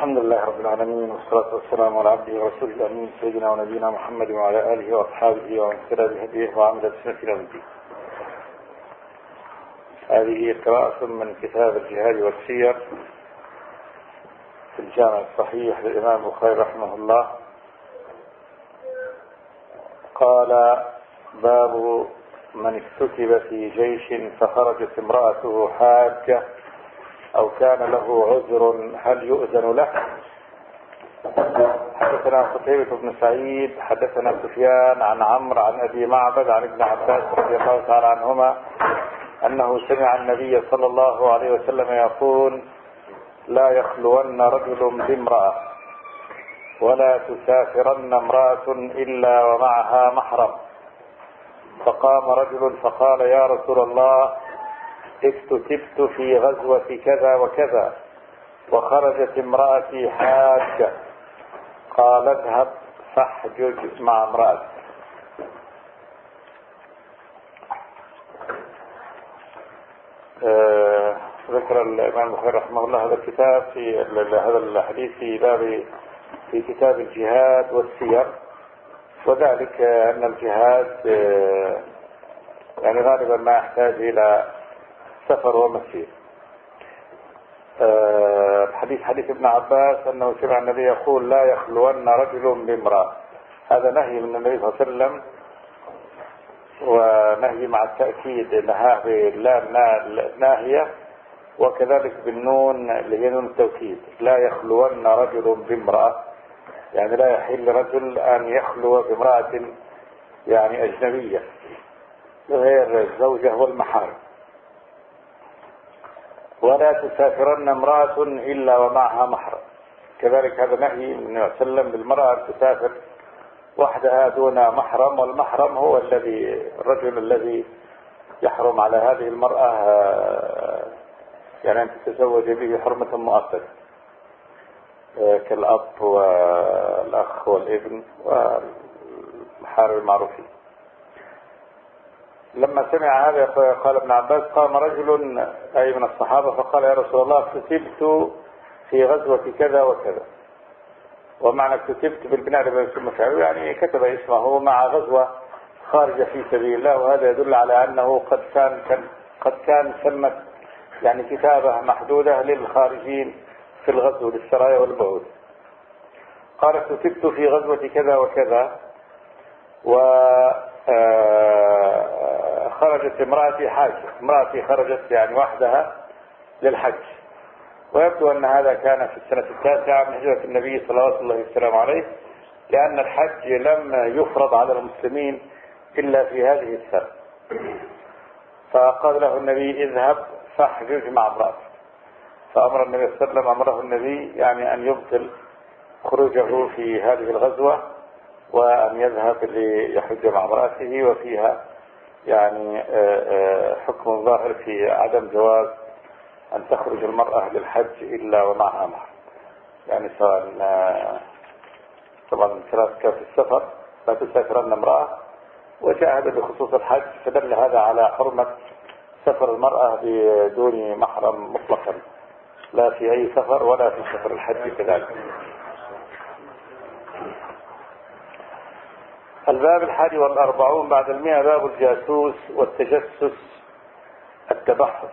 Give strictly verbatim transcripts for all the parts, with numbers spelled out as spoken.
الحمد لله رب العالمين، والصلاة والسلام على عبده ورسوله الأمين سيدنا ونبينا محمد وعلى آله وأصحابه ومن اهتدى بهديه وعمل بسنته إلى يوم الدين. هذه قراءة من كتاب الجهاد والسير في الجامع الصحيح للإمام البخاري رحمه الله. قال: باب من اكتتب في جيش فخرجت امرأته حاجة أو كان له عذر هل يؤذن له؟ حدثنا قتيبة بن سعيد حدثنا سفيان عن عمرو عن أبي معبد عن ابن عباس رضي الله تعالى عنهما أنه سمع النبي صلى الله عليه وسلم يقول: لا يخلون رجل بامرأة ولا تسافرن امرأة إلا ومعها محرم. فقام رجل فقال: يا رسول الله، اكتتبت في غزوة كذا وكذا وخرجت امرأتي حاجة. قال: اذهب فاحجج مع امرأتك. آه ذكر الإمام البخاري رحمه الله هذا الكتاب في هذا الحديث في باب في كتاب الجهاد والسير، وذلك أن الجهاد آه يعني غالبا ما يحتاج إلى سفر ومسير. الحديث حديث ابن عباس أنه سمع النبي يقول: لا يخلون رجل بامرأة. هذا نهي من النبي صلى الله عليه وسلم، ونهي مع التأكيد نهاه باللام ناهية، وكذلك بالنون اللي هي نون التوكيد: لا يخلون رجل بامرأة، يعني لا يحل رجل أن يخلو بامرأة يعني أجنبية غير الزوجة والمحارم. ولا تسافرن امرأة إلا ومعها محرم. كذلك هذا نهي من النبي صلى الله عليه وسلم بالمرأة أن تسافر وحدها دون محرم، والمحرم هو الذي الرجل الذي يحرم على هذه المرأة يعني أن تتزوج به حرمة مؤقتة كالأب والأخ والابن والمحارم المعروفين. لما سمع هذا قال ابن عباس: قام رجل أي من الصحابة فقال: يا رسول الله، كتبت في غزوة كذا وكذا. ومعنى كتبت بالبناء لما فعله يعني كتب اسمه مع غزوة خارجة في سبيل الله، وهذا يدل على أنه قد كان, كان قد كان سمت يعني كتابة محدودة للخارجين في الغزو للسرايا والبعوث. قال: كتبت في غزوة كذا وكذا و خرجت امرأتي حاجة. امرأتي خرجت يعني وحدها للحج. ويبدو أن هذا كان في السنة التاسعة من هجرة النبي صلى الله عليه وسلم عليه، لأن الحج لم يفرض على المسلمين إلا في هذه السنة. فقال له النبي: اذهب فاحجج مع امرأتك. فأمر النبي صلى الله عليه وسلم أمره النبي يعني أن يبطل خروجه في هذه الغزوة وأن يذهب ليحج مع امرأته، وفيها يعني حكم ظاهر في عدم جواز أن تخرج المرأة للحج إلا ومعها محرم. يعني سواء طبعا ثلاث كان في السفر لا تسافرن امرأة، وجاء هذا بخصوص الحج، فدل هذا على حرمة سفر المرأة بدون محرم مطلقا، لا في أي سفر ولا في سفر الحج كذلك. الباب الحادي والأربعون بعد المئة، باب الجاسوس والتجسس التبحث.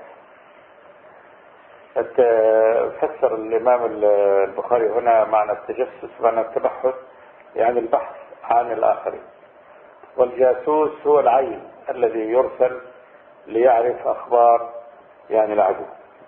فسر الإمام البخاري هنا معنى التجسس معنى التبحث، يعني البحث عن الآخرين. والجاسوس هو العين الذي يرسل ليعرف أخبار يعني العدو.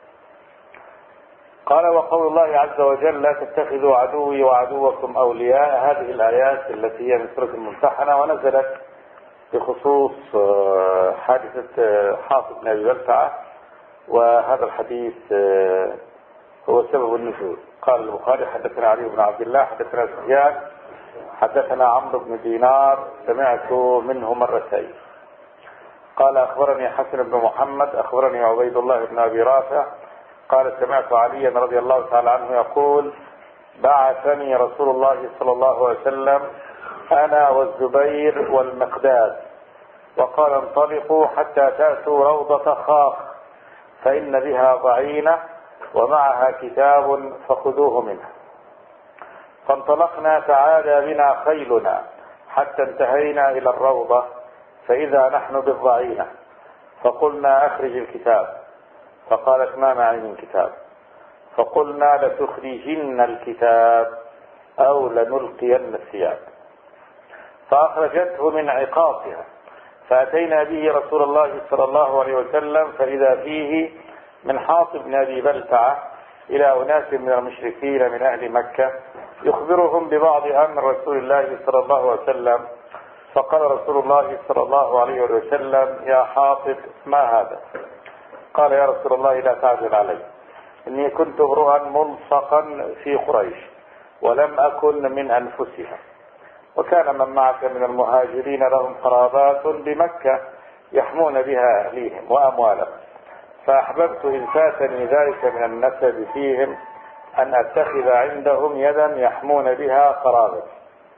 قال: وقول الله عز وجل: لا تتخذوا عدوي وعدوكم أولياء. هذه الآيات التي هي من سورة الممتحنة، ونزلت بخصوص حادثة حاطب بن أبي بلتعة، وهذا الحديث هو سبب النزول. قال البخاري: حدثنا علي بن عبد الله حدثنا سفيان حدثنا عمرو بن دينار سمعت منه مرتين. قال: أخبرني حسن بن محمد أخبرني عبيد الله بن أبي رافع قال: سمعت عليا رضي الله تعالى عنه يقول: بعثني رسول الله صلى الله عليه وسلم أنا والزبير والمقداد، وقال: انطلقوا حتى تأتوا روضة خاخ فإن بها ضعينة ومعها كتاب فخذوه منها. فانطلقنا تعالى بنا خيلنا حتى انتهينا إلى الروضة فإذا نحن بالضعينة، فقلنا أخرج الكتاب، فقالت ما معي من كتاب، فقلنا لتخرجن الكتاب أو لنلقين الثياب، فأخرجته من عقاصها، فأتينا به رسول الله صلى الله عليه وسلم فإذا فيه من حاطب بن أبي بلتعة إلى أناس من المشركين من أهل مكة يخبرهم ببعض أمر رسول الله صلى الله عليه وسلم. فقال رسول الله صلى الله عليه وسلم يا حاطب ما هذا؟ قال يا رسول الله لا تعجل علي، إني كنت امرؤا ملصقا في قريش ولم أكن من أنفسها، وكان من معك من المهاجرين لهم قرابات بمكة يحمون بها أهليهم وأموالهم، فأحببت إن فاتني ذلك من النسب فيهم أن أتخذ عندهم يدا يحمون بها قرابتي،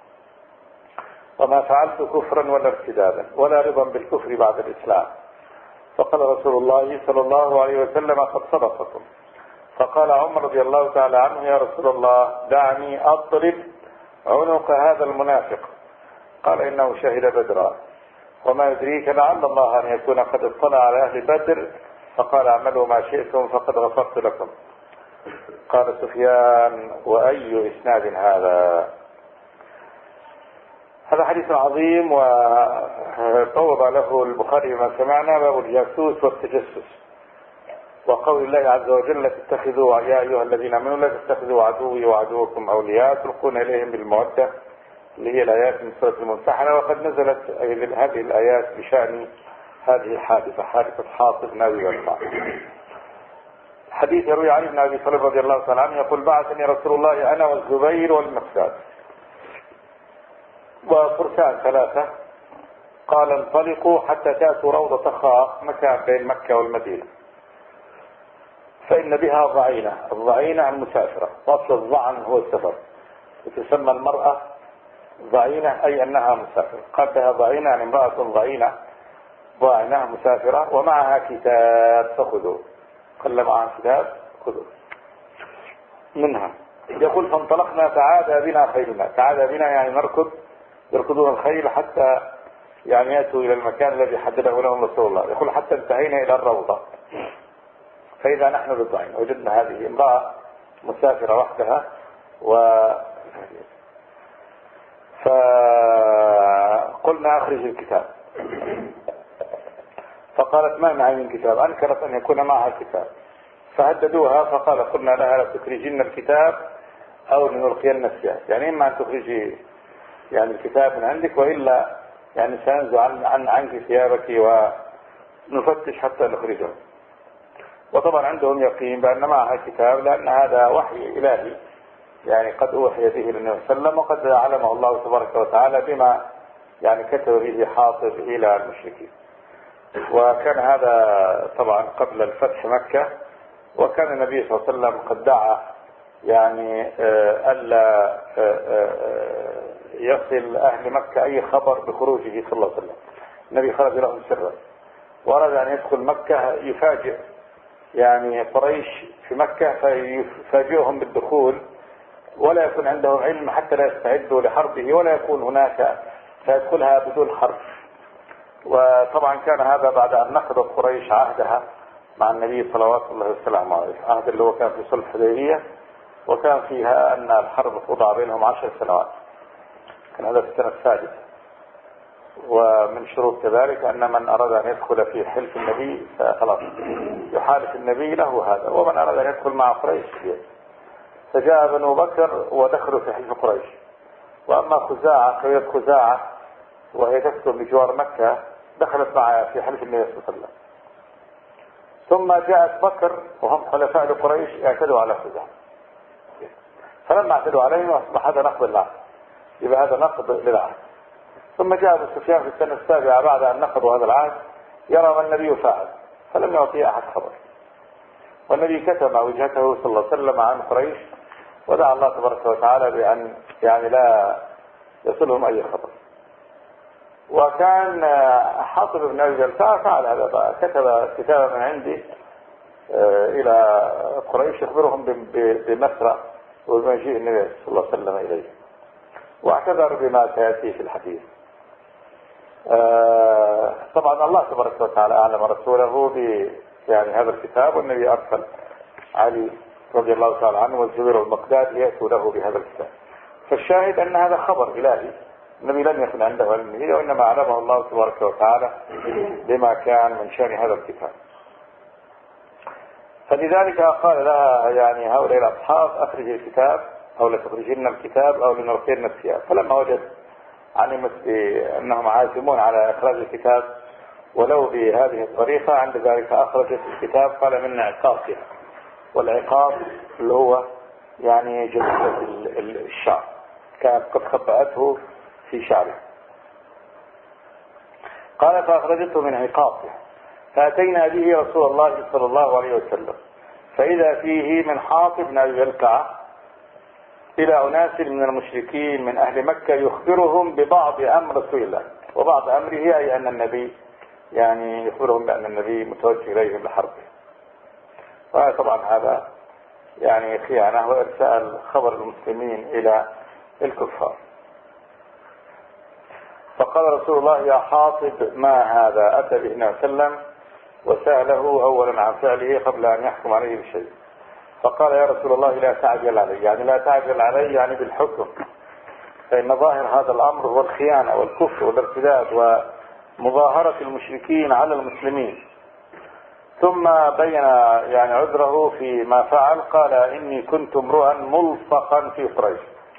وما فعلت كفرا ولا ارتدادا ولا رضا بالكفر بعد الإسلام. فقال رسول الله صلى الله عليه وسلم قد صدقكم. فقال عمر رضي الله تعالى عنه يا رسول الله دعني أضرب عنق هذا المنافق. قال إنه شهد بدرا، وما يدريك لعل الله أن يكون قد اطلع على أهل بدر فقال اعملوا ما شئتم فقد غفرت لكم. قال سفيان وأي إسناد هذا؟ هذا حديث عظيم وطوب له البخاري ما سمعنا، باب الجاسوس والتجسس، وقول الله عز وجل لا تتخذوا يا أيها الذين آمنوا لا تتخذوا عدوي وعدوكم أولياء تلقون إليهم بالمودة، اللي هي الآيات من سورة الممتحنة. وقد نزلت هذه الآيات بشأن هذه الحادثة، حادثة حاطب بن أبي بلتعة. حديث يروي علي بن أبي طالب رضي الله تعالى عنه يقول بعثني رسول الله أنا والزبير والمقداد وفرسان ثلاثة، قال انطلقوا حتى تأتوا روضة خاء مكان بين مكة والمدينة، فإن بها ضعينة، الضعينة المسافرة، وأصل الضعن هو السفر، وتسمى المرأة ضعينة أي أنها مسافرة. قال بها ضعينة يعني امرأة ضعينة ضاعنة مسافرة ومعها كتاب فخذوا، قال معها كتاب خذوا منها. يقول فانطلقنا تعادى بنا خيلنا، تعادى بنا يعني نركض، يركضون الخيل حتى يعني يأتوا إلى المكان الذي حدده لهم رسول الله. يقول حتى انتهينا إلى الروضة فإذا نحن بالضعين، وجدنا هذه امرأة مسافرة وحدها و فقلنا أخرج الكتاب، فقالت ما معي من كتاب، أنكرت أن يكون معها كتاب، فهددوها فقال قلنا لها لا تخرجين الكتاب أو لنلقين الثياب، يعني إما أن تخرجي يعني الكتاب من عندك وإلا يعني سننزع عن, عن عنك ثيابك ونفتش حتى نخرجه. وطبعا عندهم يقين بأن معها كتاب لأن هذا وحي إلهي يعني قد أوحي به للنبي صلى الله عليه وسلم، وقد علمه الله تبارك وتعالى بما يعني كتب به حاطب إلى المشركين. وكان هذا طبعا قبل الفتح مكة، وكان النبي صلى الله عليه وسلم قد دعا يعني ألا يصل أهل مكة أي خبر بخروجه صلى الله عليه وسلم. النبي خرج لهم سرا وأراد أن يدخل مكة يفاجئ يعني قريش في مكة فيفاجئهم بالدخول ولا يكون عندهم علم حتى لا يستعدوا لحربه ولا يكون هناك، فيدخلها بدون حرب. وطبعا كان هذا بعد أن نقضت قريش عهدها مع النبي صلوات الله وسلامه عليه، عهد اللي هو كان في صلح الحديبية، وكان فيها أن الحرب توضع بينهم عشر سنوات، كان هذا في السنة السادسة. ومن شروط ذلك أن من أراد أن يدخل في حلف النبي فخلاص يحالف النبي له هذا، ومن أراد أن يدخل مع قريش فجاء بنو بكر ودخلوا في حلف قريش. وأما خزاعة قرية خزاعة وهي تسكن بجوار مكة دخلت معها في حلف النبي صلى الله عليه وسلم. ثم جاءت بكر وهم حلفاء لقريش اعتدوا على خزاعة، فلما اعتدوا عليهم أصبح هذا نقض العهد، يبقى هذا نقض للعهد. ثم جاء ابو سفيان في السنة السابعة بعد أن نقضوا هذا العهد يرى ما النبي فعل فلم يعطيه أحد خبر، والنبي كتم وجهته صلى الله عليه وسلم عن قريش ودعا الله تبارك وتعالى بأن يعني لا يصلهم أي خبر. وكان حاطب بن أبي بلتعة فعل هذا، كتب كتابا من عنده إلى قريش يخبرهم بمسرى ومجيء النبي صلى الله عليه وسلم إليه، واعتذر بما سيأتي في الحديث. آه طبعا الله تبارك وتعالى أعلم رسوله ب يعني هذا الكتاب، والنبي أرسل علي رضي الله تعالى عنه والزبير والمقداد ليأتوا له بهذا الكتاب. فالشاهد أن هذا خبر إلهي، النبي لم يكن عنده علم به، وإنما علمه الله تبارك وتعالى بما كان من شأن هذا الكتاب. فلذلك قال لها يعني هؤلاء الأصحاب أخرج الكتاب أو لتخرجن الكتاب أو لنرسلن الثياب. فلما وجد علمت بأنهم عازمون على إخراج الكتاب ولو بهذه الطريقة، عند ذلك أخرجت الكتاب. قال من عقاصها، والعقاص اللي هو يعني جلسة الشعر، كانت قد خبأته في شعره. قال فأخرجته من عقاصها فأتينا به رسول الله صلى الله عليه وسلم، فإذا فيه من حاطب بن أبي بلتعة إلى أناس من المشركين من أهل مكة يخبرهم ببعض أمر رسول الله، وبعض أمره أي أن النبي يعني يخبرهم بأن النبي متوجه إليهم لحربه. وطبعا هذا يعني خيانة وإرسال خبر المسلمين إلى الكفار. فقال رسول الله يا حاطب ما هذا؟ أتى به النبي صلى الله عليه وسلم وسأله أولا عن فعله قبل أن يحكم عليه بشيء. فقال يا رسول الله لا تعجل علي، يعني لا تعجل علي يعني بالحكم، فإن ظاهر هذا الأمر هو الخيانة والكفر والارتداد ومظاهرة المشركين على المسلمين. ثم بين يعني عذره في ما فعل. قال إني كنت امرؤا ملصقا في قريش.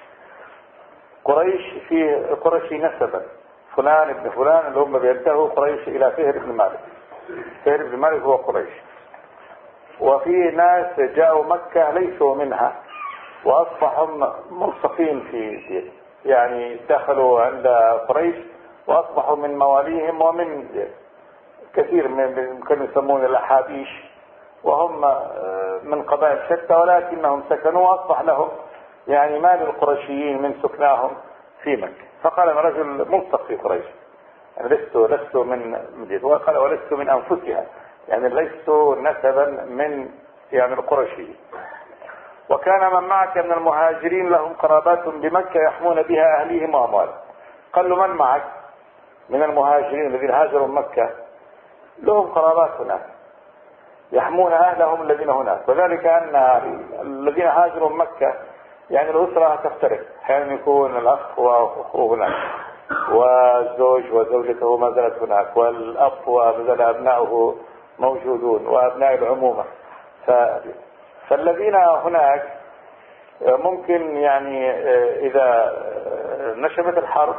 قريش في قريش نسبا فلان ابن فلان اللي هم بينتهوا قريش إلى فهر بن مالك. فهر بن مالك هو قريش. وفي ناس جاءوا مكة ليسوا منها وأصبحوا ملصقين في دين، يعني دخلوا عند قريش وأصبحوا من مواليهم ومن كثير من كانوا يسمون الأحابيش، وهم من قبائل شتى ولكنهم سكنوا وأصبح لهم يعني ما للقرشيين من سكناهم في مكة. فقال رجل ملصق في قريش، يعني لست لست من مدينة، وقال ولست من أنفسها، يعني لست نسبا من يعني القرشيين. وكان من معك من المهاجرين لهم قرابات بمكة يحمون بها أهليهم وأموالهم. قال له من معك من المهاجرين الذين هاجروا مكة؟ لهم قرابات هناك يحمون أهلهم الذين هناك، وذلك أن الذين هاجروا مكة يعني الأسرة تفترق، أحيانا يكون الأخ وأخوه هناك، والزوج وزوجته ما زالت هناك، والأب وما زال أبنائه موجودون، وأبناء العمومة. ف... فالذين هناك ممكن يعني إذا نشبت الحرب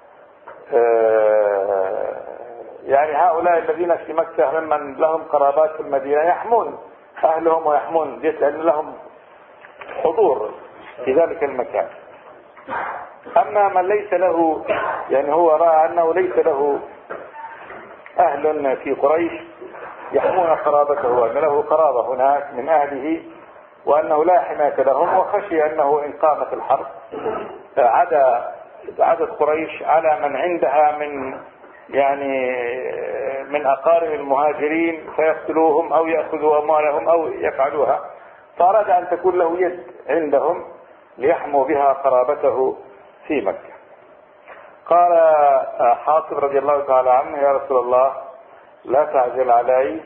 يعني هؤلاء الذين في مكة ممن لهم قرابات في المدينة يحمون أهلهم ويحمون بيت، لأن لهم حضور في ذلك المكان. أما من ليس له يعني هو رأى أنه ليس له أهل في قريش يحمون قرابته، وأن له قرابة هناك من أهله وأنه لا حماية لهم، وخشي أنه إن قامت الحرب عدا عدد قريش على من عندها من يعني من أقارب المهاجرين فيقتلوهم أو يأخذوا أموالهم أو يفعلوها، فأراد أن تكون له يد عندهم ليحموا بها قرابته في مكة. قال حاطب رضي الله تعالى عنه يا رسول الله لا تعجل علي،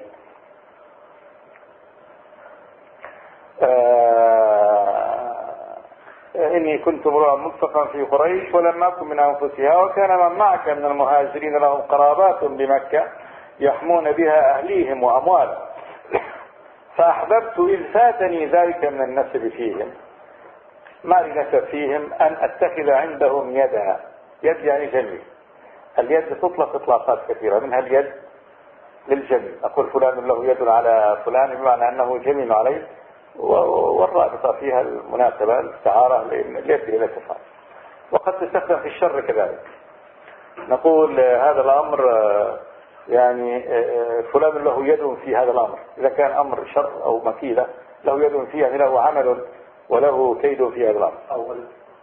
إني كنت امرؤا ملصقا في قريش ولم أكن من أنفسها، وكان من معك من المهاجرين لهم قرابات بمكة يحمون بها أهليهم وأموالهم، فأحببت إذ فاتني ذلك من النسب فيهم، ما لي نسب فيهم، أن أتخذ عندهم يدها. يد يعني جميل، اليد تطلق إطلاقات كثيرة، منها اليد للجميل، أقول فلان له يد على فلان بمعنى أنه جميل عليه، والرابطة فيها المناسبة الاستعارة ليس إلى تفعل. وقد تستخدم في الشر كذلك، نقول هذا الأمر يعني فلان له يد في هذا الأمر، إذا كان أمر شر أو مكيدة له يد فيه، يعني له عمل وله كيد في هذا الأمر،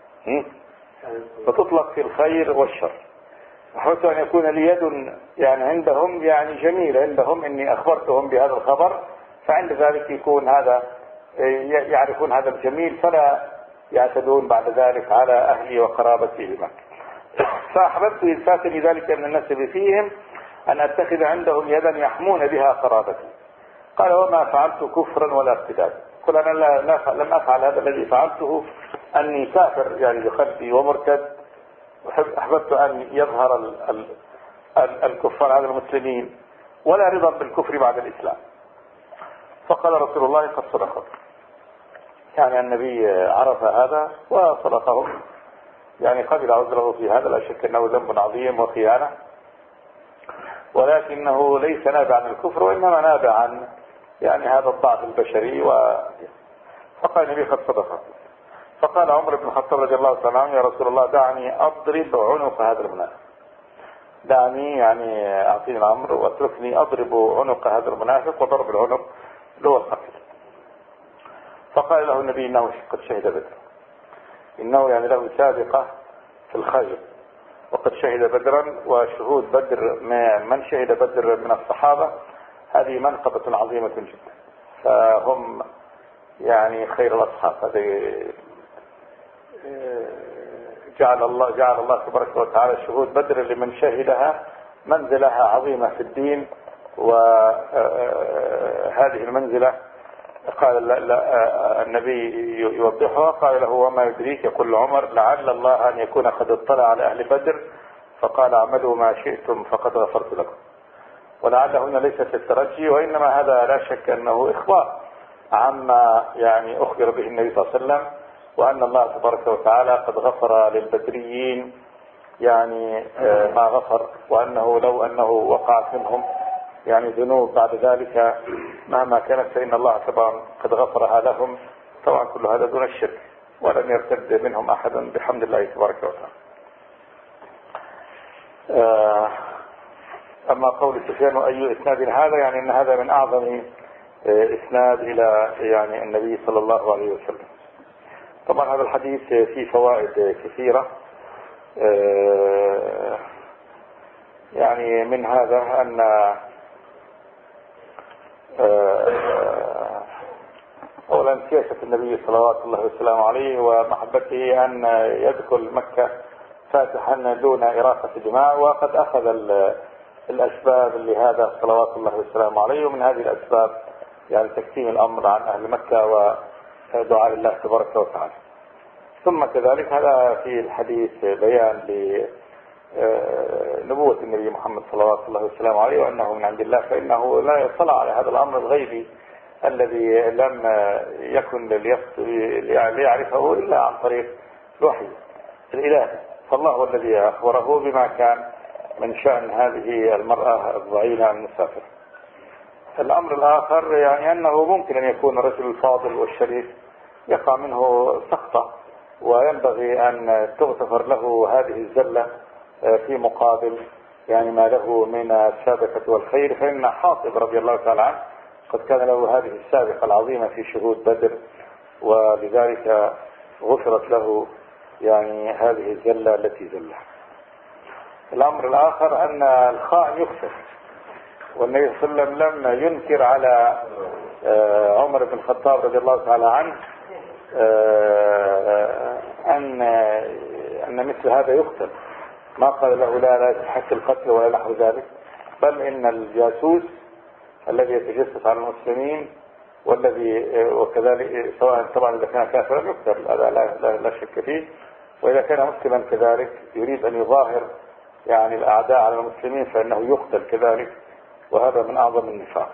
فتطلق في الخير والشر. أحببت أن يكون لي يد يعني عندهم يعني جميل عندهم، إني أخبرتهم بهذا الخبر، فعند ذلك يكون هذا يعرفون هذا الجميل، فلا يعتدون بعد ذلك على أهلي وقرابتي بمكة. فأحببت إذ فاتني ذلك من النسب فيهم أن أتخذ عندهم يدا يحمون بها قرابتي. قال وما فعلت كفرا ولا ارتداد. قل أنا لا لا لم أفعل هذا الذي فعلته أني كافر يعني بقلبي ومرتد، أحببت أن يظهر ال ال ال الكفار على المسلمين ولا رضا بالكفر بعد الإسلام. فقال رسول الله قد صدقت، يعني النبي عرف هذا وصدقه، يعني قبل عذره في هذا، لا شك أنه ذنب عظيم وخيانة، ولكنه ليس نابع عن الكفر وإنما نابع عن يعني هذا الضعف البشري. و... فقال النبي قد صدقت. فقال عمر بن الخطاب رضي الله تعالى عنه يا رسول الله دعني أضرب عنق هذا المنافق، دعني يعني أعطيني الأمر واتركني أضرب عنق هذا المنافق، وضرب العنق اللي هو القتل. فقال له النبي إنه قد شهد بدر، إنه يعني له سابقة في الخير وقد شهد بدرا، وشهود بدر من شهد بدر من الصحابة هذه منقبة عظيمة جدا، فهم يعني خير الأصحاب. هذه جعل الله جعل الله تبارك وتعالى شهود بدر لمن شهدها منزلها عظيمة في الدين، وهذه المنزلة قال لا لا النبي يوضحها، قال له وما يدريك، يقول عمر لعل الله أن يكون قد اطلع على أهل بدر فقال اعملوا ما شئتم فقد غفرت لكم. ولعل هنا ليست الترجي، وإنما هذا لا شك أنه إخبار عما يعني أخبر به النبي صلى الله عليه وسلم، وأن الله تبارك وتعالى قد غفر للبدريين يعني ما غفر، وأنه لو أنه وقعت منهم يعني ذنوب بعد ذلك مهما كانت فإن الله طبعا قد غفرها لهم، طبعا كل هذا دون الشرك، ولم يرتد منهم أحد بحمد الله تبارك وتعالى. أما قول سفيان أي إسناد هذا، يعني أن هذا من أعظم إسناد إلى يعني النبي صلى الله عليه وسلم. طبعا هذا الحديث فيه فوائد كثيرة، يعني من هذا أن أولا سياسة النبي صلوات الله وسلامه عليه ومحبته أن يدخل مكة فاتحا دون إراقة دماء، وقد أخذ الأسباب لهذا صلوات الله وسلامه عليه، ومن هذه الأسباب يعني تكتيم الأمر عن أهل مكة ودعاء الله تبارك وتعالى. ثم كذلك هذا في الحديث بيان لنبوة النبي محمد صلوات الله وسلامه عليه وأنه من عند الله، فإنه لا يطلع على هذا الأمر الغيبي الذي لم يكن ليعرفه إلا عن طريق الوحي الإلهي، فالله هو الذي أخبره بما كان من شأن هذه المرأة الضعينة المسافرة. الأمر الآخر يعني أنه ممكن أن يكون الرجل الفاضل والشريف يقع منه سقطة، وينبغي أن تغتفر له هذه الزلة في مقابل يعني ما له من السابقة والخير. فإن حاطب رضي الله تعالى عنه قد كان له هذه السابقة العظيمة في شهود بدر، ولذلك غفرت له يعني هذه الزلة التي زلها. الأمر الآخر أن الخائن يخسر، والنبي صلى الله عليه وسلم لم ينكر على عمر بن الخطاب رضي الله تعالى عنه أن أن مثل هذا يقتل، ما قال له لا لا تحك القتل ولا نحو ذلك، بل إن الجاسوس الذي يتجسس على المسلمين والذي وكذلك سواء طبعا إذا كان كافرا يقتل، هذا لا, لا, لا شك فيه، وإذا كان مسلما كذلك يريد أن يظاهر يعني الأعداء على المسلمين فإنه يقتل كذلك، وهذا من أعظم النفاق.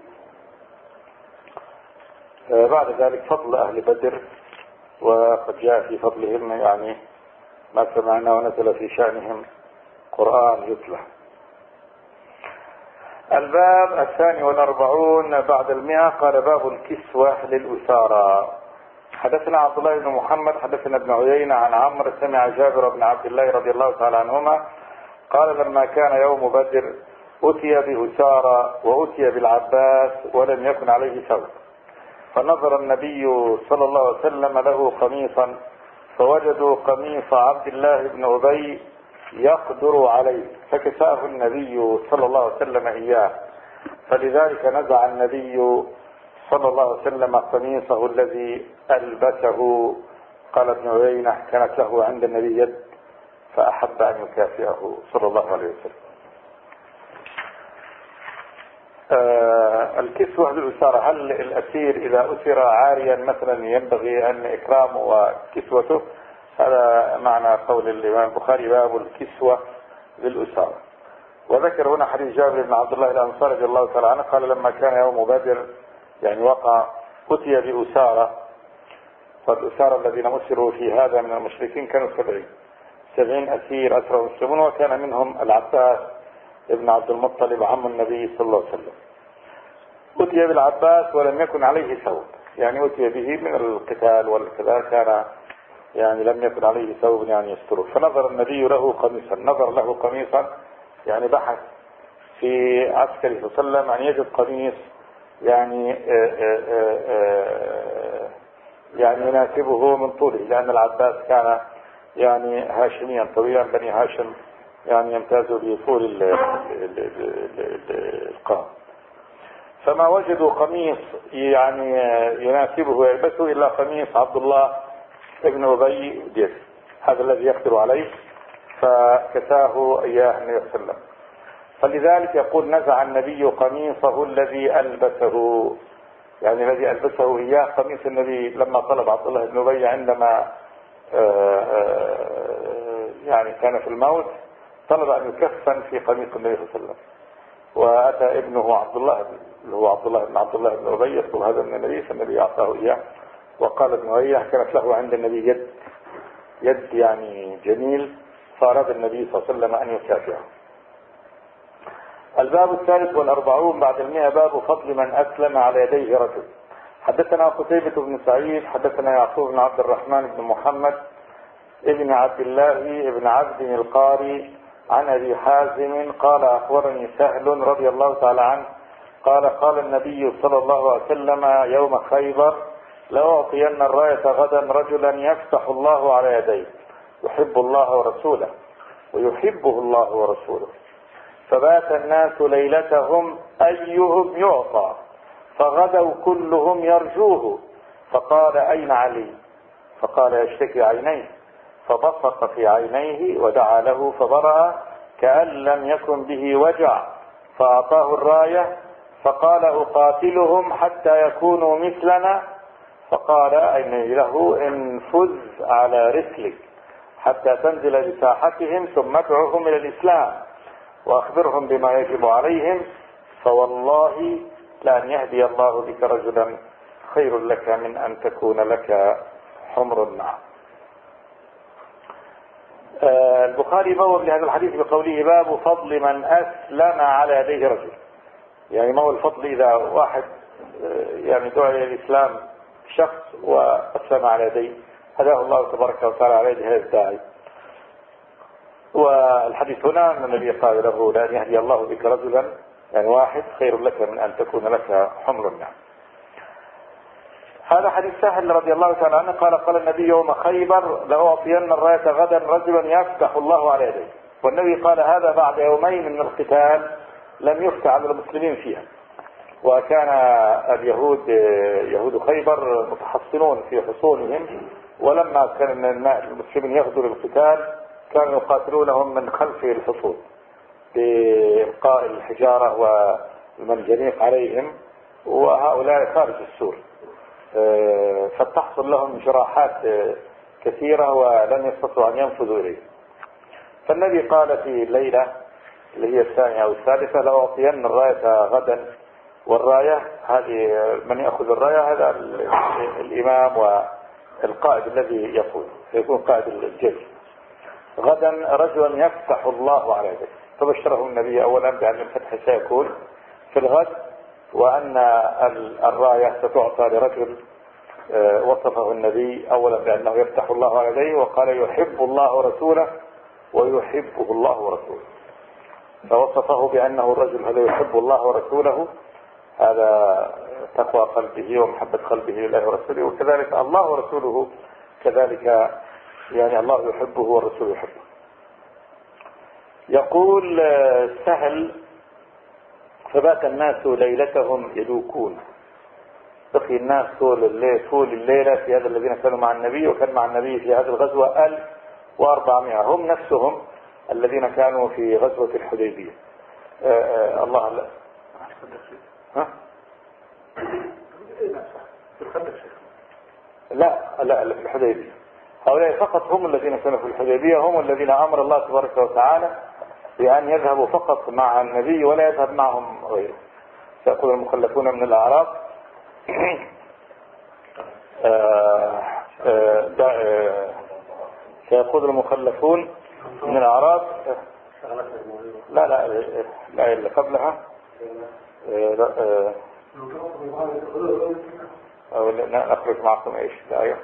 بعد ذلك فضل أهل بدر، وقد جاء في فضلهم يعني ما سمعنا ونزل في شأنهم قرآن يتلى. الباب الثاني والأربعون بعد المئة، قال باب الكسوة للأسارى. حدثنا عبد الله بن محمد حدثنا ابن عيينة عن عمرو سمع جابر بن عبد الله رضي الله تعالى عنهما قال لما كان يوم بدر أتي بأسارى وأتي بالعباس ولم يكن عليه ثوب، فنظر النبي صلى الله عليه وسلم له قميصا فوجدوا قميص عبد الله بن أبي يقدر عليه فكساه النبي صلى الله عليه وسلم إياه، فلذلك نزع النبي صلى الله عليه وسلم قميصه الذي ألبسه قال ابن عيينة كانت له عند النبي يد فأحب أن يكافئه صلى الله عليه وسلم. آه الكسوة بالأسارة، هل الأسير إذا أسر عاريا مثلا ينبغي أن إكرامه وكسوته؟ هذا معنى قول الإمام البخاري باب الكسوة بالأسارة. وذكر هنا حديث جابر بن عبد الله الأنصاري رضي الله تعالى عنه قال لما كان يوم بدر يعني وقع أتي بأسارة، والأسارة الذين أسروا في هذا من المشركين كانوا سبعين سبعين أسير أسروا المسلمون، وكان منهم العباس ابن عبد المطلب عم النبي صلى الله عليه وسلم. أتي بالعباس ولم يكن عليه ثوب، يعني أتي به من القتال والكذا، كان يعني لم يكن عليه ثوب يعني يستره، فنظر النبي له قميصا، نظر له قميصا يعني بحث في عسكره صلى الله عليه وسلم أن يجد قميص يعني آآ آآ آآ يعني يناسبه من طوله، لأن العباس كان يعني هاشميا طويلا، بني هاشم يعني يمتاز بطول القام، فما وجدوا قميص يعني يناسبه ويلبسه إلا قميص عبد الله ابن أبي ديس، هذا الذي يقدر عليه، فكساه إياه النبي صلى الله عليه وسلم. فلذلك يقول نزع النبي قميصه الذي ألبسه، يعني الذي ألبسه إياه قميص النبي لما طلب عبد الله بن أبي عندما آآ آآ يعني كان في الموت، طلب أن يكفن في قميص النبي صلى الله عليه وسلم، وأتى ابنه عبد الله اللي هو عبد الله بن عبد الله بن أبي يطلب هذا من النبي، فالنبي أعطاه إياه. وقال ابن أبي كانت له عند النبي يد يد يعني جميل، فأراد النبي صلى الله عليه وسلم أن يكافئه. الباب الثالث والأربعون بعد المئة باب فضل من أسلم على يديه رجل. حدثنا قتيبة بن سعيد حدثنا يعقوب بن عبد الرحمن بن محمد ابن عبد الله ابن عبد القاري عن أبي حازم قال أخبرني سهل رضي الله تعالى عنه قال قال النبي صلى الله عليه وسلم يوم خيبر لأعطين الراية غدا رجلا يفتح الله على يديه يحب الله ورسوله ويحبه الله ورسوله. فبات الناس ليلتهم أيهم يعطى، فغدوا كلهم يرجوه، فقال أين علي؟ فقال يشتكي عينيه، فبصق في عينيه ودعا له فبرأ كأن لم يكن به وجع، فأعطاه الراية فقال أقاتلهم حتى يكونوا مثلنا، فقال أين له انفذ على رسلك حتى تنزل بساحتهم ثم ادعوهم إلى الإسلام وأخبرهم بما يجب عليهم، فوالله لأن يهدي الله بك رجلا خير لك من أن تكون لك حمر النعم. آه البخاري بوب لهذا الحديث بقوله باب فضل من أسلم على يديه رجل، يعني ما هو الفضل إذا واحد آه يعني دعا إلى الإسلام شخص وأسلم على يديه، هداه الله تبارك وتعالى على يد هذا الداعي. والحديث هنا أن النبي قال له لأن يهدي الله بك رجلا يعني واحد خير لك من أن تكون لك حمر النعم. هذا حديث سهل رضي الله تعالى عنه قال قال النبي يوم خيبر لأعطين الراية غدا رجلا يفتح الله على يديه، والنبي قال هذا بعد يومين من القتال لم يفتح على المسلمين فيها، وكان اليهود يهود خيبر متحصنون في حصونهم، ولما كان المسلمين يغدوا للقتال كانوا يقاتلونهم من خلف الحصون بإلقاء الحجارة والمنجنيق عليهم، وهؤلاء خارج السور، فتحصل لهم جراحات كثيرة ولم يستطيعوا أن ينفذوا إليه. فالنبي قال في الليلة اللي هي الثانية أو الثالثة لأعطين الراية غدا، والراية هذه من يأخذ الراية هذا الإمام والقائد الذي يقود، فيكون قائد الجيش. غدا رجلا يفتح الله على يديه، فبشره النبي أولا بأن الفتح سيكون في الغد، وأن الراية ستعطى لرجل وصفه النبي أولا بأنه يفتح الله على يديه، وقال يحب الله ورسوله ويحبه الله ورسوله، فوصفه بأنه الرجل هذا يحب الله ورسوله، هذا تقوى قلبه ومحبة قلبه لله ورسوله، وكذلك الله ورسوله كذلك، يعني الله يحبه والرسول يحبه. يقول سهل فبات الناس ليلتهم يدوكون، بقي الناس طول الليل طول الليلة في هذا الذين كانوا مع النبي، وكان مع النبي في هذه الغزوة ألف وأربعمائة، هم نفسهم الذين كانوا في غزوة الحديبية. آآ آآ الله لا ها؟ لا لا لا في الحديبية. هؤلاء فقط هم الذين كانوا في الحديبية، هم الذين أمر الله تبارك وتعالى بأن يذهبوا فقط مع النبي ولا يذهب معهم غيره. سيقول المخلفون من الأعراب سيقول المخلفون من الأعراب لا لا لا اللي قبلها أو نخرج معكم إيش الآية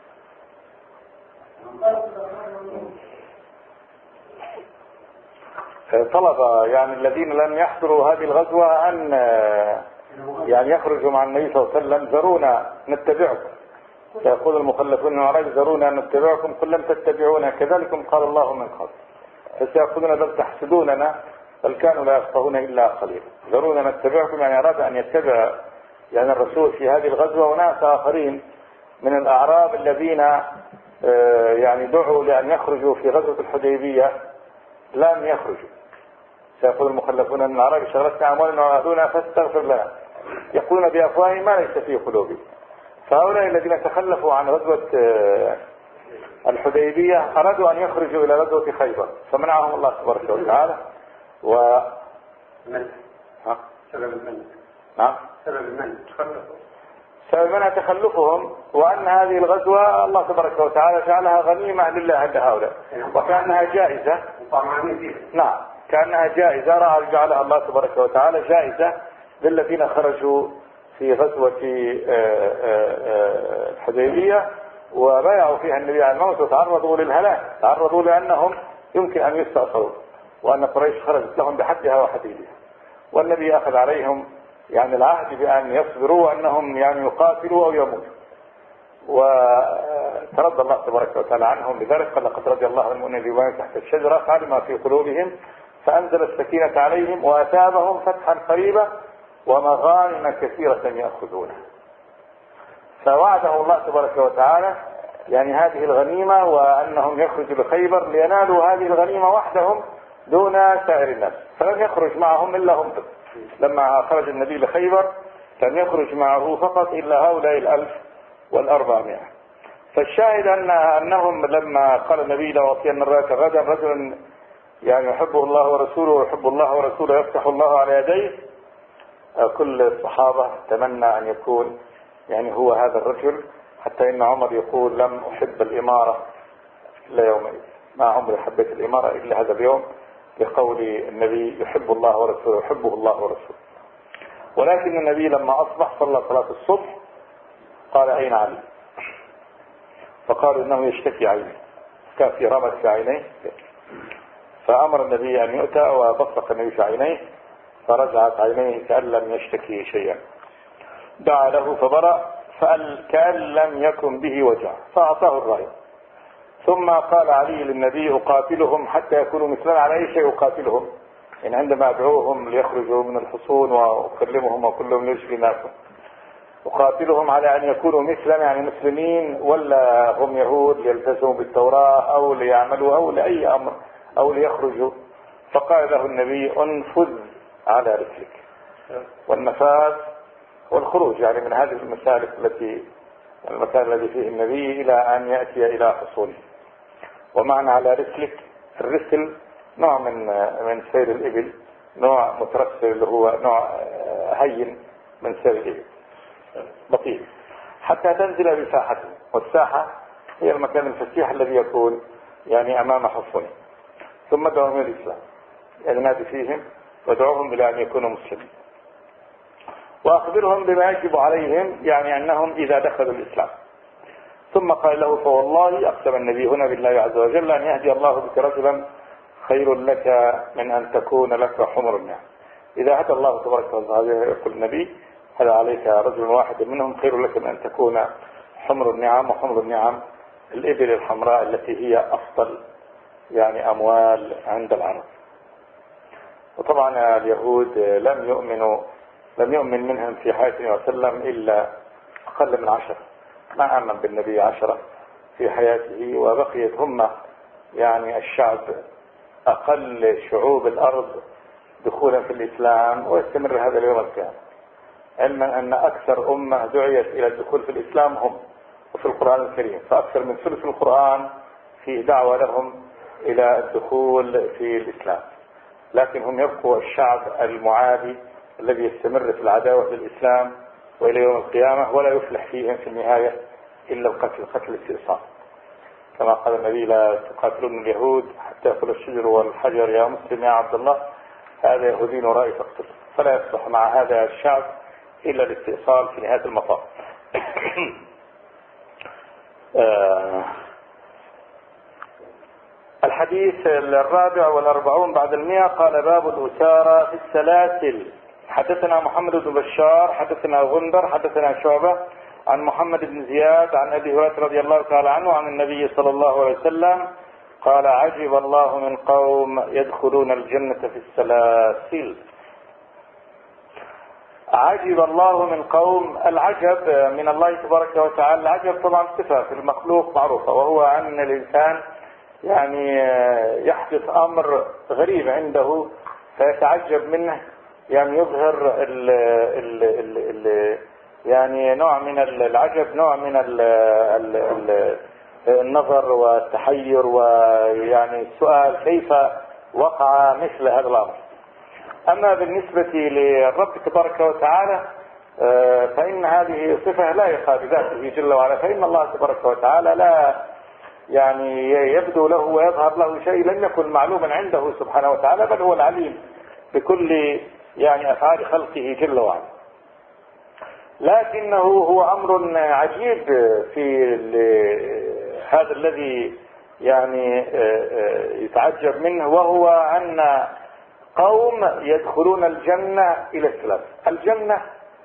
طلب يعني الذين لم يحضروا هذه الغزوة أن يعني يخرجوا مع النبي صلى الله عليه وسلم، ذرونا نتبعكم. سيقول المخلفون من الأعراب ذرونا نتبعكم قل لم تتبعونا كذلكم قال الله من قبل. فسيقولون بل تحسدوننا بل كانوا لا يفقهون إلا قليلا. ذرونا نتبعكم يعني أراد أن يتبع يعني الرسول في هذه الغزوة وناس آخرين من الأعراب الذين يعني دعوا لأن يخرجوا في غزوة الحديبية لم يخرجوا. سيقول المخلفون من الأعراب شغلتنا أموالنا وأهلنا فاستغفر لنا، يقولون بأفواههم ما ليس في قلوبهم. فهؤلاء الذين تخلفوا عن غزوة الحديبية أرادوا أن يخرجوا إلى غزوة خيبر فمنعهم الله تبارك وتعالى. و من ها سبب المنع نعم سبب المنع تخلفوا سبب منع تخلفهم، وأن هذه الغزوة الله تبارك وتعالى جعلها غنيمة لله عند هؤلاء وكأنها جائزة. نعم كأنها جائزة، رأى جعلها الله تبارك وتعالى جائزة للذين خرجوا في غزوة الحديبية وبايعوا فيها النبي على الموت وتعرضوا للهلاك، تعرضوا لأنهم يمكن أن يستأصلوا وأن قريش خرجت لهم بحدها وحديدها، والنبي أخذ عليهم يعني العهد بأن يصبروا وأنهم يعني يقاتلوا أو يموتوا، وترضى الله تبارك وتعالى عنهم بذلك. قال لقد رضي الله عن المؤمنين تحت الشجرة فعلم في قلوبهم فأنزل السكينة عليهم وأثابهم فتحا قريبا ومغانم كثيرة يأخذونها. فوعده الله تبارك وتعالى يعني هذه الغنيمة وأنهم يخرجوا لخيبر لينالوا هذه الغنيمة وحدهم دون سائر الناس، فلم يخرج معهم إلا هم. لما خرج النبي لخيبر لم يخرج معه فقط إلا هؤلاء الألف والأربعمائة. فالشاهد أن أنهم لما قال النبي لأعطين الراية غدا رجل يعني يحبه الله ورسوله ويحب الله ورسوله يفتح الله على يديه، كل الصحابة تمنى أن يكون يعني هو هذا الرجل، حتى إن عمر يقول لم أحب الإمارة إلا يومئذ، ما عمري حبيت الإمارة إلا هذا اليوم، لقول النبي يحب الله ورسوله يحبه الله ورسوله. ولكن النبي لما أصبح صلى صلاة الصبح قال أين علي؟ فقالوا إنه يشتكي عينيه، كان في رمد في عينيه، فأمر النبي أن يؤتى وبصق النبي في عينيه فرجعت عينيه كأن لم يشتكي شيئا. دعا له فبرأ فكأن لم يكن به وجع فأعطاه الراية. ثم قال علي للنبي أقاتلهم حتى يكونوا مثلنا على أي شيء أقاتلهم، يعني عندما أدعوهم ليخرجوا من الحصون وأكلمهم وكل لهم يشفي ناسهم، أقاتلهم على أن يكونوا مثلنا يعني مسلمين ولا هم يهود ليلتزموا بالتوراة أو ليعملوا أو لأي أمر أو ليخرجوا. فقال له النبي انفذ على رسلك، والنفاذ والخروج يعني من هذه المسالك التي المكان الذي فيه النبي إلى أن يأتي إلى حصوله. ومعنى على رسلك، الرسل نوع من من سير الإبل، نوع مترسل اللي هو نوع هين من سير الإبل بطيء حتى تنزل بساحته، والساحة هي المكان الفسيح الذي يكون يعني أمام حصونه. ثم دعوهم إلى الإسلام يعني نادي فيهم ودعوهم إلى أن يكونوا مسلمين، وأخبرهم بما يجب عليهم يعني أنهم إذا دخلوا الإسلام. ثم قال له فوالله أقسم النبي هنا بالله عز وجل أن يهدي الله بك رجلا خير لك من أن تكون لك حمر النعم. إذا هدى الله تبارك وتعالى يقول النبي هذا عليك رجل واحد منهم خير لك من أن تكون حمر النعم، وحمر النعم الإبل الحمراء التي هي أفضل يعني أموال عند العرب. وطبعا اليهود لم يؤمنوا لم يؤمن منهم في حياة النبي صلى الله عليه وسلم إلا أقل من عشرة، ما آمن بالنبي عشرة في حياته، وبقيت هم يعني الشعب أقل شعوب الأرض دخولا في الإسلام، ويستمر هذا اليوم القيامة، علما أن أكثر أمة دعيت إلى الدخول في الإسلام هم، وفي القرآن الكريم فأكثر من ثلث القرآن في دعوة لهم إلى الدخول في الإسلام، لكن هم يبقوا الشعب المعادي الذي يستمر في العداوة للإسلام وإلى يوم القيامة، ولا يفلح فيهم في النهاية إلا القتل، قتل الاستئصال، كما قال النبي: لا تقاتلون اليهود حتى يأكل الشجر والحجر يا مسلم يا عبد الله، هذا يهودي ورائي فاقتله. فلا يصلح مع هذا الشعب إلا الاستئصال في نهاية المطاف. الحديث الرابع والأربعون بعد المئة. قال: باب الأسارى في السلاسل. حدثنا محمد بن بشار حدثنا غندر حدثنا شعبة عن محمد بن زياد عن أبي هريرة رضي الله تعالى عنه عن النبي صلى الله عليه وسلم قال: عجب الله من قوم يدخلون الجنة في السلاسل. عجب الله من قوم، العجب من الله تبارك وتعالى. العجب طبعا صفة في المخلوق معروفة، وهو أن الإنسان يعني يحدث أمر غريب عنده فيتعجب منه، يعني يظهر ال ال ال ال يعني نوع من العجب، نوع من ال ال ال النظر والتحير، ويعني السؤال كيف وقع مثل هذا الأمر. أما بالنسبة للرب تبارك وتعالى فإن هذه صفة لا يخاف ذاته جل وعلا، فإن الله تبارك وتعالى لا يعني يبدو له ويظهر له شيء لم يكن معلوما عنده سبحانه وتعالى، بل هو العليم بكل يعني أفعال خلقه جل وعلا. لكنه هو أمر عجيب في هذا الذي يعني يتعجب منه، وهو أن قوم يدخلون الجنة إلى السلام. الجنة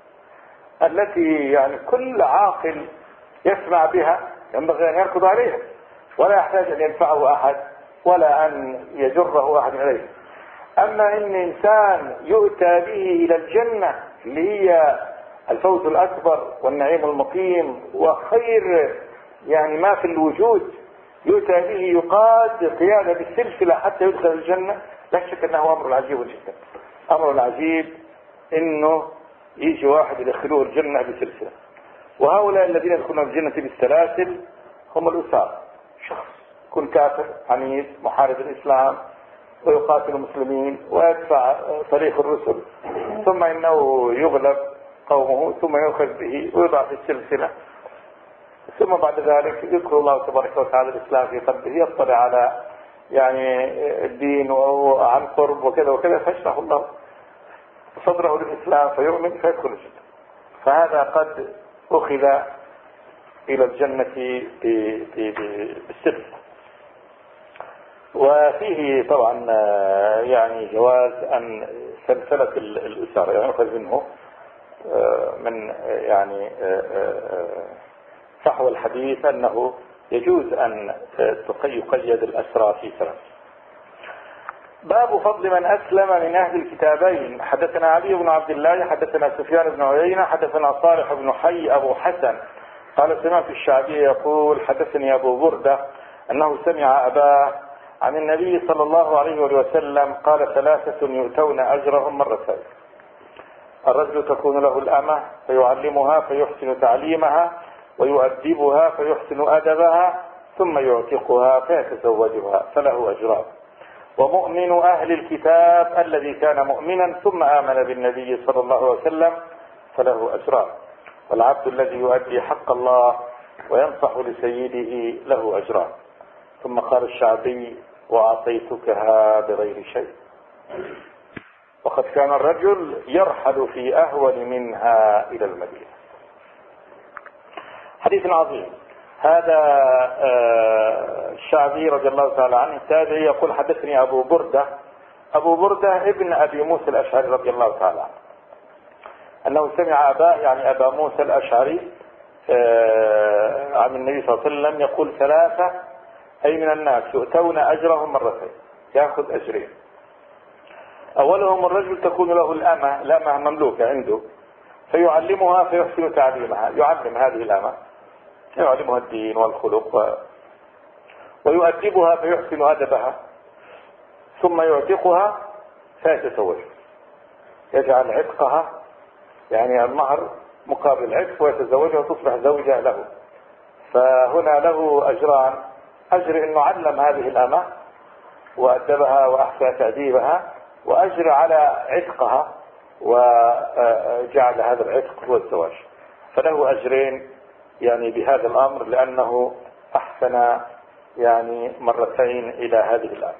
التي يعني كل عاقل يسمع بها ينبغي أن يركض عليها، ولا يحتاج أن ينفعه أحد ولا أن يجره أحد إليه. أما إن إنسان يؤتى به إلى الجنة اللي هي الفوز الأكبر والنعيم المقيم وخير يعني ما في الوجود، يؤتى به يقاد قيادة بالسلسلة حتى يدخل الجنة، لا شك أنه أمر عجيب جدا. أمر عجيب إنه يجي واحد يدخلوه الجنة بسلسلة. وهؤلاء الذين يدخلون الجنة بالسلاسل هم الأسارى، شخص يكون كافر عنيد محارب الإسلام ويقاتل المسلمين ويدفع طريق الرسل، ثم إنه يغلب قومه ثم يؤخذ به ويضع في السلسلة، ثم بعد ذلك يدخل الله تبارك وتعالى الإسلام في قلبه، يطلع على يعني الدين وعن قرب وكذا وكذا، فيشرح الله صدره للإسلام فيؤمن فيدخل الجنة. فهذا قد أخذ إلى الجنة بالسلسلة. وفيه طبعا يعني جواز أن سلسلة الأسارة يعني يؤخذ منه من يعني صحو الحديث أنه يجوز أن يقيد الأسرى في ثلاث. باب فضل من أسلم من أهل الكتابين. حدثنا علي بن عبد الله حدثنا سفيان بن عيينة حدثنا صالح بن حي أبو حسن قال سمعت الشعبي يقول حدثني أبو بردة أنه سمع أباه عن النبي صلى الله عليه وسلم قال ثلاثة يؤتون أجرهم مرتين: الرجل تكون له الأمة فيعلمها فيحسن تعليمها ويؤدبها فيحسن أدبها ثم يعتقها فيتزوجها فله أجران. ومؤمن أهل الكتاب الذي كان مؤمنا ثم آمن بالنبي صلى الله عليه وسلم فله أجران. والعبد الذي يؤدي حق الله وينصح لسيده له أجران. ثم قال الشعبي: وأعطيتكها بغير شيء. وقد كان الرجل يرحل في أهون منها إلى المدينة. حديث عظيم. هذا الشعبي رضي الله تعالى عنه التابعي يقول حدثني أبو بردة. أبو بردة ابن أبي موسى الأشعري رضي الله تعالى عنه أنه سمع أباه يعني أبا موسى الأشعري عن النبي صلى الله عليه وسلم يقول ثلاثة أي من الناس يؤتون أجرهم مرتين، يأخذ أجرين. أولهم الرجل تكون له الأمة، الأمة مملوكة عنده، فيعلمها فيحسن تعليمها، يعلم هذه الأمة، يعلمها الدين والخلق و... ويؤدبها فيحسن أدبها، ثم يعتقها فيتزوج، يجعل عتقها يعني المهر مقابل العتق ويتزوجها وتصبح زوجة له. فهنا له أجران: أجر أنه علم هذه الأمة وأدبها وأحسن تأديبها، وأجر على عتقها وجعل هذا العتق هو الزواج. فله أجرين يعني بهذا الأمر، لأنه أحسن يعني مرتين إلى هذه الأمة: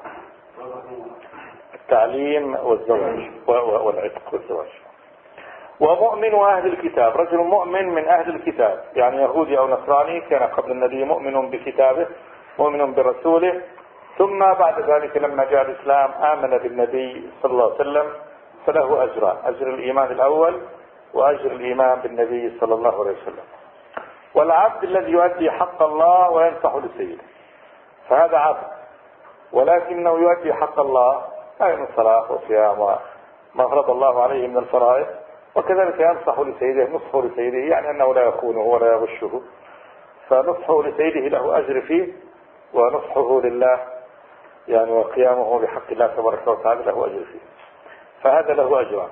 التعليم والزواج والعتق والزواج. ومؤمن أهل الكتاب، رجل مؤمن من أهل الكتاب يعني يهودي أو نصراني، كان قبل النبي مؤمن بكتابه مؤمن برسوله، ثم بعد ذلك لما جاء الإسلام آمن بالنبي صلى الله عليه وسلم، فله أجران: أجر الإيمان الأول وأجر الإيمان بالنبي صلى الله عليه وسلم. والعبد الذي يؤدي حق الله وينصح لسيده، فهذا عبد ولكنه يؤدي حق الله أي من صلاة وصيام وما فرض الله عليه من الفرائض، وكذلك ينصح لسيده، نصحه لسيده يعني أنه لا يخونه ولا يغشه، فنصحه لسيده له أجر فيه، ونصحه لله يعني وقيامه بحق الله تبارك وتعالى له أجر فيه، فهذا له أجران.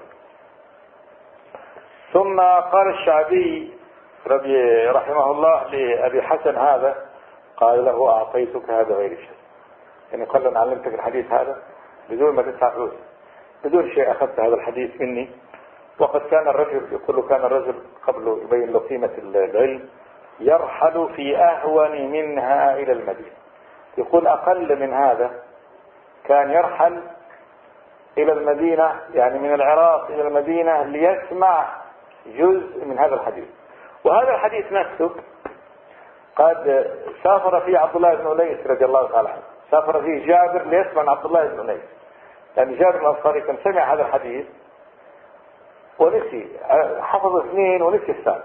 ثم قال الشعبي ربي رحمه الله لأبي حسن هذا، قال له: أعطيتك هذا غير شيء، يعني قال له: علمتك الحديث هذا بدون ما تدفع فلوس، بدون شيء أخذت هذا الحديث مني. وقد كان الرجل يقول كان الرجل قبل يبين له قيمة العلم يرحل في أهون منها إلى المدينة، يقول أقل من هذا كان يرحل إلى المدينة، يعني من العراق إلى المدينة ليسمع جزء من هذا الحديث. وهذا الحديث نفسه قد سافر فيه عبد الله بن أنيس رضي الله تعالى عنه، سافر فيه جابر ليسمع عن عبد الله بن أنيس، يعني جابر الأنصاري كان سمع هذا الحديث ونسي، حفظ اثنين ونسي الثالث،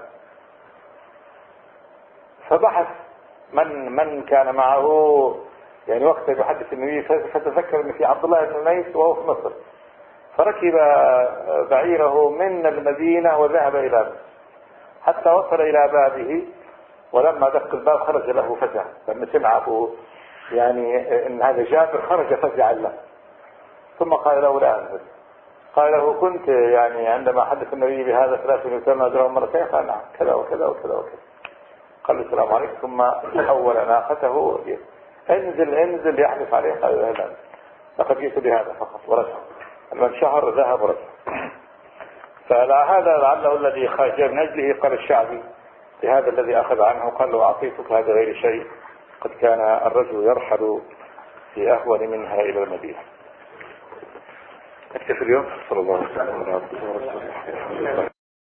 فبحث من من كان معه يعني وقت يحدث النبي، فتذكر ان في عبد الله بن أنيس وهو في مصر، فركب بعيره من المدينة وذهب إلى مصر حتى وصل إلى بابه، ولما دق الباب خرج له فزع، لما سمع أبوه يعني ان هذا جابر خرج فزعا له، ثم قال له: لا أنزل. قال له: كنت يعني عندما حدث النبي بهذا ثلاث وثلاثين أجرا مرتين؟ قال: نعم، كذا وكذا وكذا وكذا. قال له: السلام عليكم. ثم حول ناقته: انزل انزل يحلف عليه. قال: لا لا، لقد جئت بهذا فقط ورجع. لما شهر ذهب ورجع. فلا هذا لعله الذي خرج من أجله قال الشعبي لهذا الذي أخذ عنه، قال له: أعطيتك هذا غير شيء، قد كان الرجل يرحل في أهون منها إلى المدينة. أكتفي اليوم. صلى الله عليه وسلم.